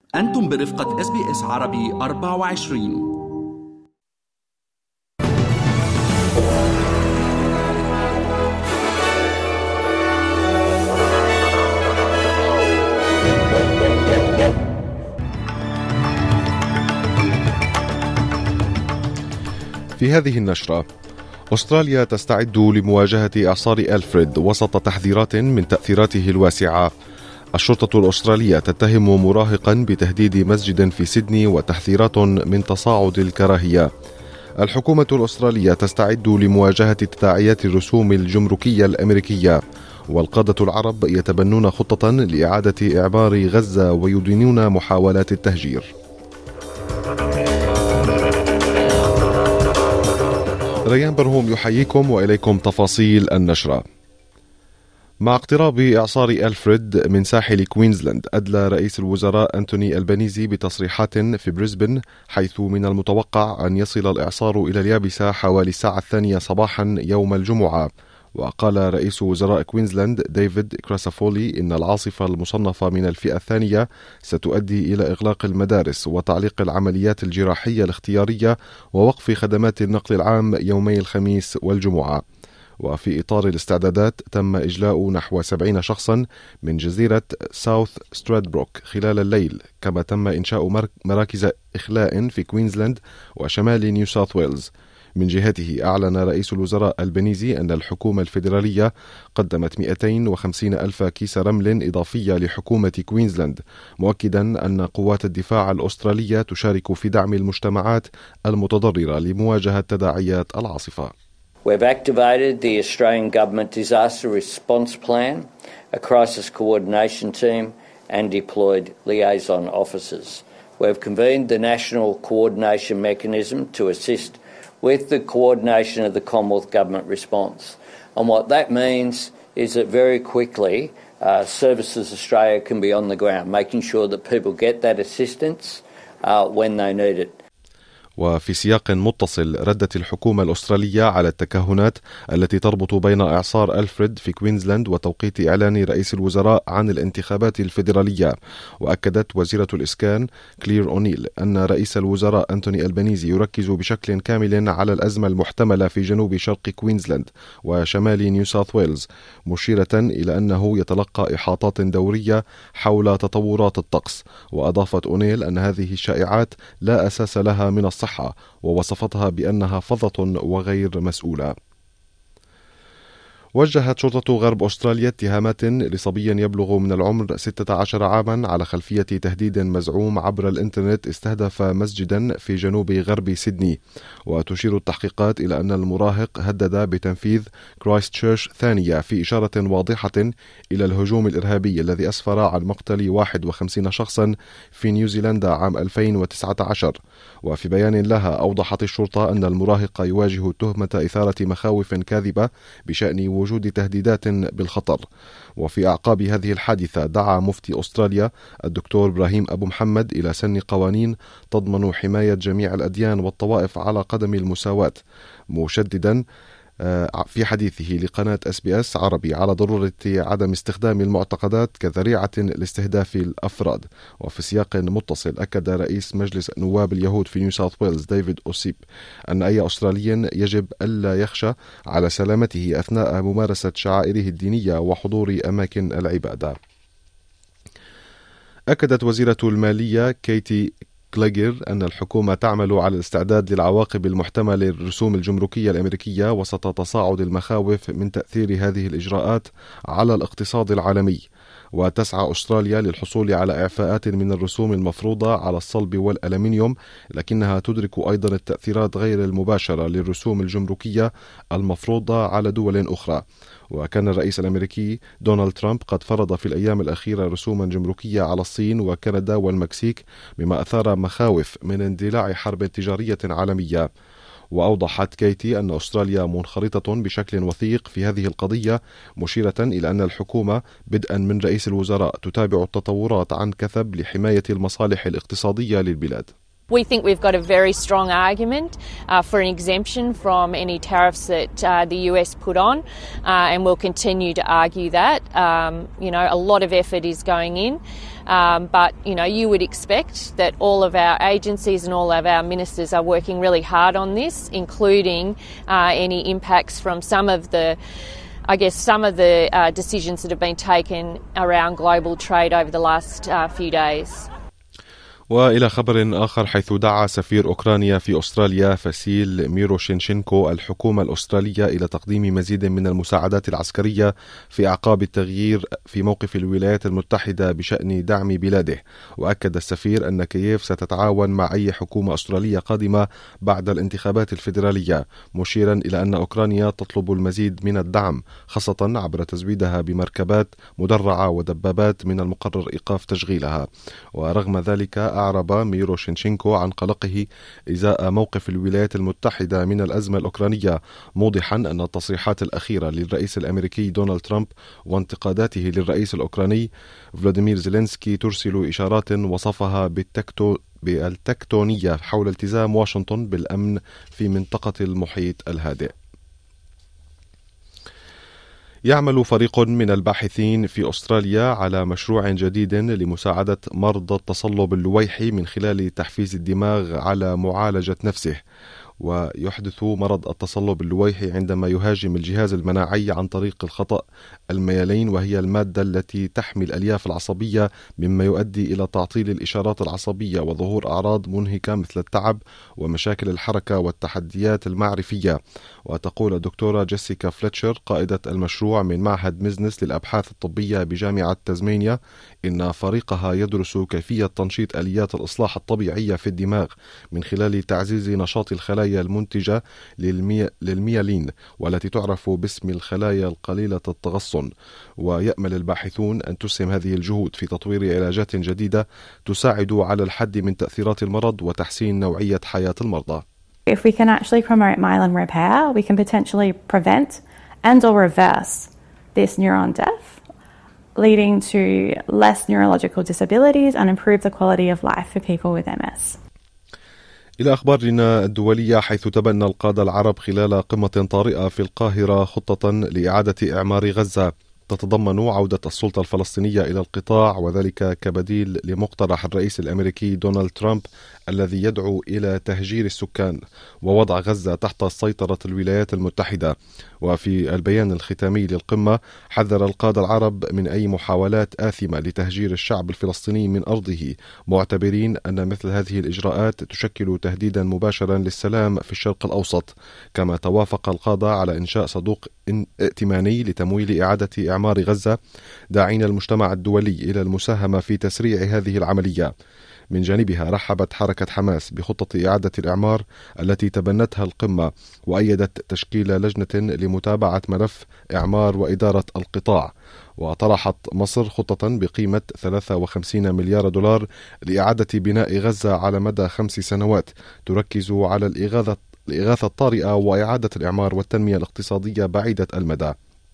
أنتم برفقة SBS عربي 24. في هذه النشرة، أستراليا تستعد لمواجهة إعصار ألفريد وسط تحذيرات من تأثيراته الواسعة. الشرطة الأسترالية تتهم مراهقا بتهديد مسجد في سيدني وتحذيرات من تصاعد الكراهية. الحكومة الأسترالية تستعد لمواجهة تداعيات الرسوم الجمركية الأمريكية، والقادة العرب يتبنون خطة لإعادة إعمار غزة ويدينون محاولات التهجير. ريان برهوم يحييكم وإليكم تفاصيل النشرة. مع اقتراب إعصار ألفريد من ساحل كوينزلاند، أدلى رئيس الوزراء أنتوني ألبانيزي بتصريحات في بريسبن، حيث من المتوقع أن يصل الإعصار إلى اليابسة حوالي الساعة 2 صباحا يوم الجمعة. وقال رئيس وزراء كوينزلاند ديفيد كراسافولي إن العاصفة المصنفة من الفئة الثانية ستؤدي إلى إغلاق المدارس وتعليق العمليات الجراحية الاختيارية ووقف خدمات النقل العام يومي الخميس والجمعة. وفي إطار الاستعدادات تم إجلاء نحو 70 شخصا من جزيرة ساوث سترادبروك خلال الليل، كما تم إنشاء مراكز إخلاء في كوينزلاند وشمال نيو ساوث ويلز. من جهته أعلن رئيس الوزراء ألبانيزي أن الحكومة الفيدرالية قدمت 250 ألف كيس رمل إضافية لحكومة كوينزلاند، مؤكدا أن قوات الدفاع الأسترالية تشارك في دعم المجتمعات المتضررة لمواجهة تداعيات العاصفة. We've activated the Australian Government Disaster Response Plan, a crisis coordination team and deployed liaison officers. We've convened the National Coordination Mechanism to assist with the coordination of the Commonwealth Government response. And what that means is that very quickly Services Australia can be on the ground, making sure that people get that assistance when they need it. وفي سياق متصل، ردت الحكومة الأسترالية على التكهنات التي تربط بين إعصار ألفريد في كوينزلاند وتوقيت إعلان رئيس الوزراء عن الانتخابات الفيدرالية. وأكدت وزيرة الإسكان كلير أونيل أن رئيس الوزراء أنتوني ألبانيزي يركز بشكل كامل على الأزمة المحتملة في جنوب شرق كوينزلاند وشمال نيو ساوث ويلز، مشيرة إلى أنه يتلقى إحاطات دورية حول تطورات الطقس. وأضافت أونيل أن هذه الشائعات لا أساس لها من الصحة، ووصفتها بأنها فظة وغير مسؤولة. وجهت شرطة غرب أستراليا اتهامات لصبي يبلغ من العمر 16 عاما على خلفية تهديد مزعوم عبر الإنترنت استهدف مسجدا في جنوب غرب سيدني. وتشير التحقيقات إلى أن المراهق هدد بتنفيذ كرايستشيرش ثانية في إشارة واضحة إلى الهجوم الإرهابي الذي أسفر عن مقتل 51 شخصا في نيوزيلندا عام 2019. وفي بيان لها أوضحت الشرطة أن المراهق يواجه تهمة إثارة مخاوف كاذبة بشأن وجود تهديدات بالخطر. وفي أعقاب هذه الحادثة دعا مفتي أستراليا الدكتور إبراهيم أبو محمد إلى سن قوانين تضمن حماية جميع الأديان والطوائف على قدم المساواة، مشددا في حديثه لقناة SBS عربي على ضرورة عدم استخدام المعتقدات كذريعة لاستهداف الأفراد. وفي سياق متصل، أكد رئيس مجلس نواب اليهود في نيو ساوث ويلز ديفيد أوسيب أن أي أسترالي يجب ألا يخشى على سلامته أثناء ممارسة شعائره الدينية وحضور أماكن العبادة. أكدت وزيرة المالية كيتي كليغر أن الحكومة تعمل على الاستعداد للعواقب المحتملة للرسوم الجمركية الأمريكية وسط تصاعد المخاوف من تأثير هذه الإجراءات على الاقتصاد العالمي. وتسعى أستراليا للحصول على إعفاءات من الرسوم المفروضة على الصلب والألمنيوم، لكنها تدرك أيضا التأثيرات غير المباشرة للرسوم الجمركية المفروضة على دول أخرى. وكان الرئيس الأمريكي دونالد ترامب قد فرض في الأيام الأخيرة رسوما جمركية على الصين وكندا والمكسيك، مما أثار مخاوف من اندلاع حرب تجارية عالمية. وأوضحت كيتي أن أستراليا منخرطة بشكل وثيق في هذه القضية، مشيرة إلى أن الحكومة بدءا من رئيس الوزراء تتابع التطورات عن كثب لحماية المصالح الاقتصادية للبلاد. We think we've got a very strong argument for an exemption from any tariffs that the US put on, and we'll continue to argue that. A lot of effort is going in. But, you would expect that all of our agencies and all of our ministers are working really hard on this, including any impacts from some of the decisions that have been taken around global trade over the last few days. وإلى خبر آخر، حيث دعا سفير أوكرانيا في أستراليا فاسيل ميروشينشينكو الحكومة الأسترالية إلى تقديم مزيد من المساعدات العسكرية في أعقاب التغيير في موقف الولايات المتحدة بشأن دعم بلاده. وأكد السفير أن كييف ستتعاون مع أي حكومة أسترالية قادمة بعد الانتخابات الفيدرالية، مشيرا إلى أن أوكرانيا تطلب المزيد من الدعم، خاصة عبر تزويدها بمركبات مدرعة ودبابات من المقرر إيقاف تشغيلها. ورغم ذلك أعرب ميروشينشينكو عن قلقه إزاء موقف الولايات المتحدة من الأزمة الأوكرانية، موضحا أن التصريحات الأخيرة للرئيس الأمريكي دونالد ترامب وانتقاداته للرئيس الأوكراني فلاديمير زيلينسكي ترسل إشارات وصفها بالتكتونية حول التزام واشنطن بالأمن في منطقة المحيط الهادئ. يعمل فريق من الباحثين في أستراليا على مشروع جديد لمساعدة مرضى التصلب اللويحي من خلال تحفيز الدماغ على معالجة نفسه. ويحدث مرض التصلب اللويحي عندما يهاجم الجهاز المناعي عن طريق الخطأ الميالين، وهي المادة التي تحمي الألياف العصبية، مما يؤدي إلى تعطيل الإشارات العصبية وظهور أعراض منهكة مثل التعب ومشاكل الحركة والتحديات المعرفية. وتقول الدكتورة جيسيكا فليتشر قائدة المشروع من معهد ميزنس للأبحاث الطبية بجامعة تازمانيا إن فريقها يدرس كيفية تنشيط آليات الإصلاح الطبيعية في الدماغ من خلال تعزيز نشاط الخلايا المنتجة للميالين، والتي تعرف باسم الخلايا القليلة التغصن. ويأمل الباحثون أن تسهم هذه الجهود في تطوير علاجات جديدة تساعد على الحد من تأثيرات المرض وتحسين نوعية حياة المرضى. If we can actually promote myelin repair, we can potentially prevent and or reverse this neuron death, leading to less neurological disabilities and improve the quality of life for people with MS. إلى أخبارنا الدولية، حيث تبنى القادة العرب خلال قمة طارئة في القاهرة خطة لإعادة إعمار غزة تتضمن عودة السلطة الفلسطينية إلى القطاع، وذلك كبديل لمقترح الرئيس الأمريكي دونالد ترامب الذي يدعو إلى تهجير السكان ووضع غزة تحت سيطرة الولايات المتحدة. وفي البيان الختامي للقمة حذر القادة العرب من أي محاولات آثمة لتهجير الشعب الفلسطيني من أرضه، معتبرين أن مثل هذه الإجراءات تشكل تهديدا مباشرا للسلام في الشرق الأوسط. كما توافق القادة على إنشاء صندوق ائتماني لتمويل إعادة إعمار غزة، داعين المجتمع الدولي إلى المساهمة في تسريع هذه العملية. من جانبها رحبت حركة حماس بخطة إعادة الإعمار التي تبنتها القمة، وأيدت تشكيل لجنة لمتابعة ملف إعمار وإدارة القطاع. وطرحت مصر خطة بقيمة 53 مليار دولار لإعادة بناء غزة على مدى 5 سنوات، تركز على الإغاثة الطارئة وإعادة الإعمار والتنمية الاقتصادية بعيدة المدى.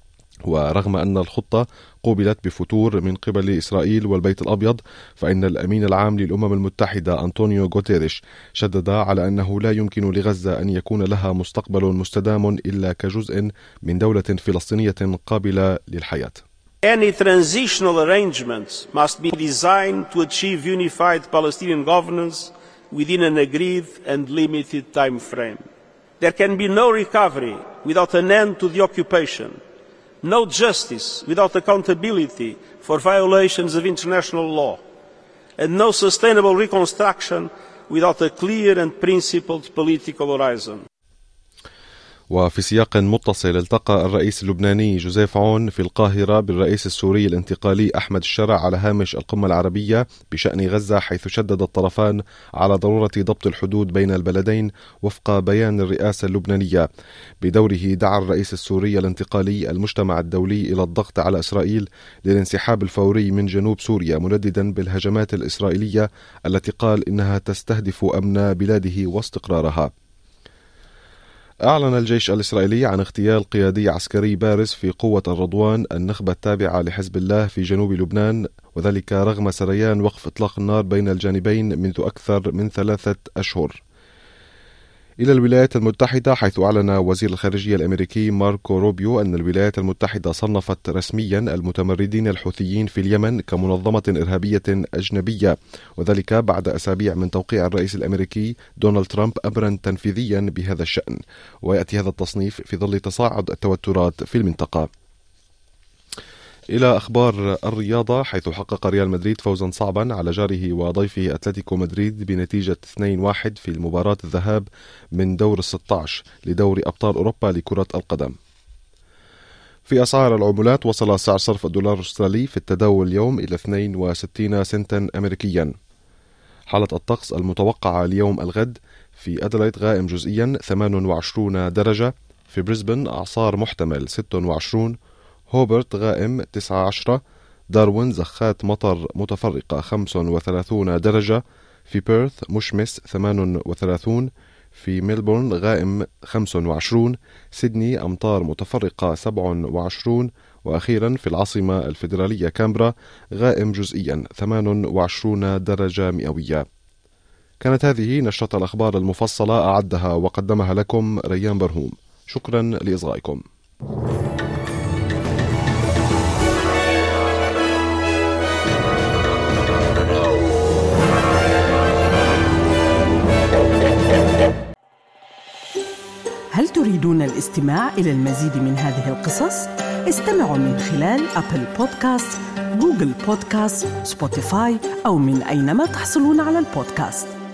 ورغم أن الخطة قوبلت بفتور من قبل إسرائيل والبيت الأبيض، فإن الأمين العام للأمم المتحدة أنطونيو غوتيريش شدد على أنه لا يمكن لغزة أن يكون لها مستقبل مستدام إلا كجزء من دولة فلسطينية قابلة للحياة. Any transitional arrangements must be designed to achieve unified Palestinian governance within an agreed and limited time frame. There can be no recovery without an end to the occupation, no justice without accountability for violations of international law, and no sustainable reconstruction without a clear and principled political horizon. وفي سياق متصل، التقى الرئيس اللبناني جوزيف عون في القاهرة بالرئيس السوري الانتقالي أحمد الشرع على هامش القمة العربية بشأن غزة، حيث شدد الطرفان على ضرورة ضبط الحدود بين البلدين وفق بيان الرئاسة اللبنانية. بدوره دعا الرئيس السوري الانتقالي المجتمع الدولي إلى الضغط على إسرائيل للانسحاب الفوري من جنوب سوريا، منددا بالهجمات الإسرائيلية التي قال إنها تستهدف أمن بلاده واستقرارها. أعلن الجيش الإسرائيلي عن اغتيال قيادي عسكري بارز في قوة الرضوان، النخبة التابعة لحزب الله في جنوب لبنان، وذلك رغم سريان وقف إطلاق النار بين الجانبين منذ أكثر من 3 أشهر. إلى الولايات المتحدة، حيث أعلن وزير الخارجية الأمريكي ماركو روبيو أن الولايات المتحدة صنفت رسميا المتمردين الحوثيين في اليمن كمنظمة إرهابية أجنبية، وذلك بعد أسابيع من توقيع الرئيس الأمريكي دونالد ترامب أمرا تنفيذيا بهذا الشأن. ويأتي هذا التصنيف في ظل تصاعد التوترات في المنطقة. إلى أخبار الرياضة، حيث حقق ريال مدريد فوزا صعبا على جاره وضيفه أتلتيكو مدريد بنتيجة 2-1 في المباراة الذهاب من دور 16 لدوري أبطال أوروبا لكرة القدم. في أسعار العملات، وصل سعر صرف الدولار الأسترالي في التداول اليوم إلى 62 سنتا أمريكيا. حالة الطقس المتوقعة ليوم الغد: في أدلايد غائم جزئيا 28 درجة، في بريسبن أعصار محتمل 26، هوبرت غائم 19، داروين زخات مطر متفرقة 35 درجة، في بيرث مشمس 38، في ميلبورن غائم 25، سيدني أمطار متفرقة 27، وأخيرا في العاصمة الفيدرالية كامبرا غائم جزئيا 28 درجة مئوية. كانت هذه نشرة الأخبار المفصلة، أعدها وقدمها لكم ريان برهوم. شكرا لإصغائكم. هل تريدون الاستماع إلى المزيد من هذه القصص؟ استمعوا من خلال أبل بودكاست، جوجل بودكاست، سبوتيفاي أو من أينما تحصلون على البودكاست.